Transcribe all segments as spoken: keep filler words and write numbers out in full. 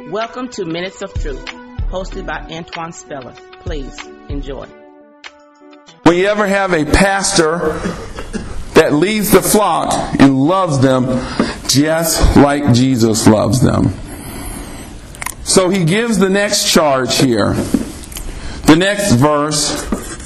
Welcome to Minutes of Truth, hosted by Antoine Speller. Please enjoy. When you ever have a pastor that leads the flock and loves them just like Jesus loves them. So he gives the next charge here. The next verse,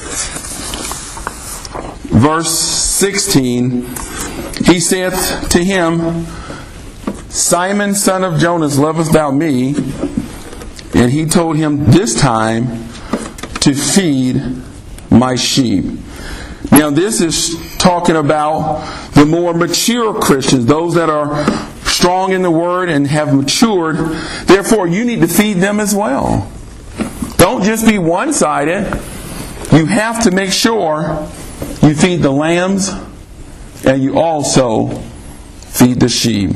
verse sixteen, he saith to him, Simon, son of Jonas, lovest thou me? And he told him this time to feed my sheep. Now this is talking about the more mature Christians, those that are strong in the Word and have matured. Therefore, you need to feed them as well. Don't just be one-sided. You have to make sure you feed the lambs and you also feed the sheep.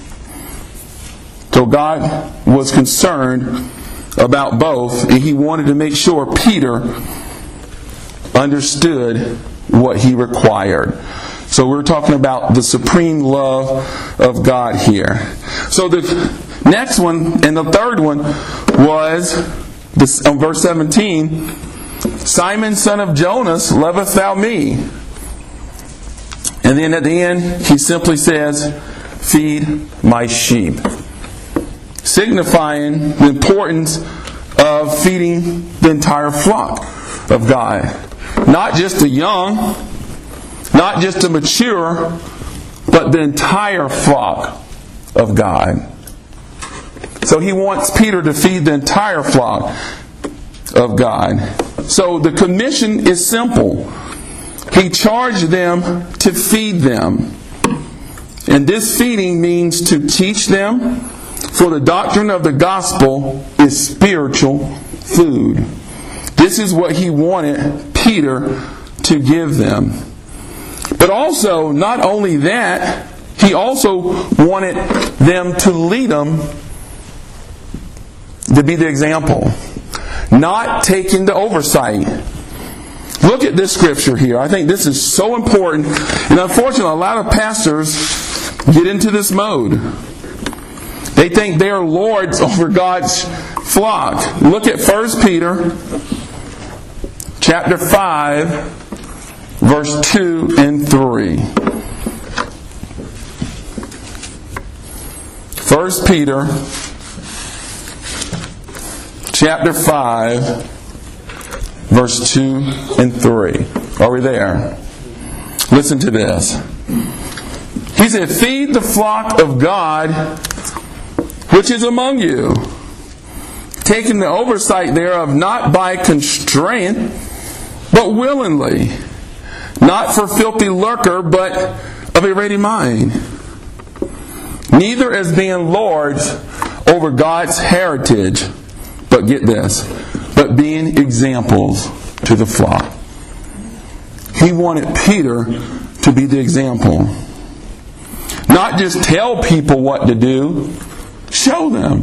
So God was concerned about both, and He wanted to make sure Peter understood what he required. So we're talking about the supreme love of God here. So the next one and the third one was this, on verse seventeen, Simon, son of Jonas, lovest thou me? And then at the end, he simply says, feed my sheep. Signifying the importance of feeding the entire flock of God. Not just the young, not just the mature, but the entire flock of God. So he wants Peter to feed the entire flock of God. So the commission is simple. He charged them to feed them. And this feeding means to teach them, for the doctrine of the gospel is spiritual food. This is what he wanted Peter to give them. But also, not only that, he also wanted them to lead them to be the example. Not taking the oversight. Look at this scripture here. I think this is so important. And unfortunately, a lot of pastors get into this mode. They think they are lords over God's flock. Look at First Peter chapter five, verse two and three. First Peter chapter five, verse two and three. Are we there? Listen to this. He said, feed the flock of God which is among you, taking the oversight thereof not by constraint, but willingly, not for filthy lucre, but of a ready mind, neither as being lords over God's heritage, but get this, but being examples to the flock. He wanted Peter to be the example. Not just tell people what to do, show them.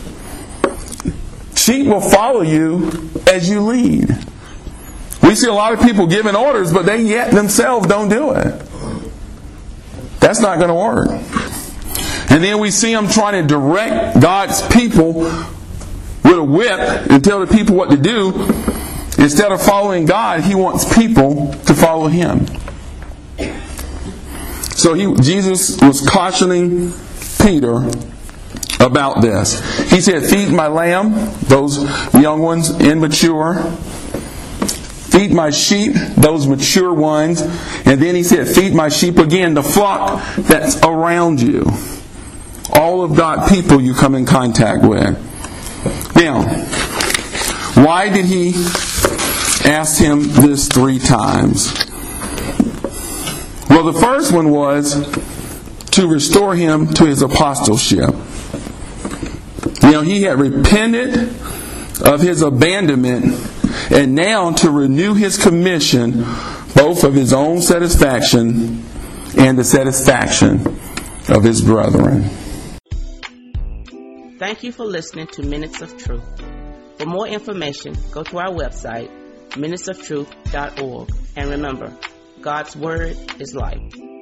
Sheep will follow you as you lead. We see a lot of people giving orders, but they yet themselves don't do it. That's not going to work. And then we see them trying to direct God's people with a whip and tell the people what to do. Instead of following God, He wants people to follow Him. So he, Jesus was cautioning Peter about this. He said, feed my lamb, those young ones, immature. Feed my sheep, those mature ones. And then he said, feed my sheep again, the flock that's around you. All of God's people you come in contact with. Now, why did he ask him this three times? Well, the first one was to restore him to his apostleship. You know, he had repented of his abandonment, and now to renew his commission, both of his own satisfaction and the satisfaction of his brethren. Thank you for listening to Minutes of Truth. For more information, go to our website, minutes of truth dot org. And remember, God's Word is life.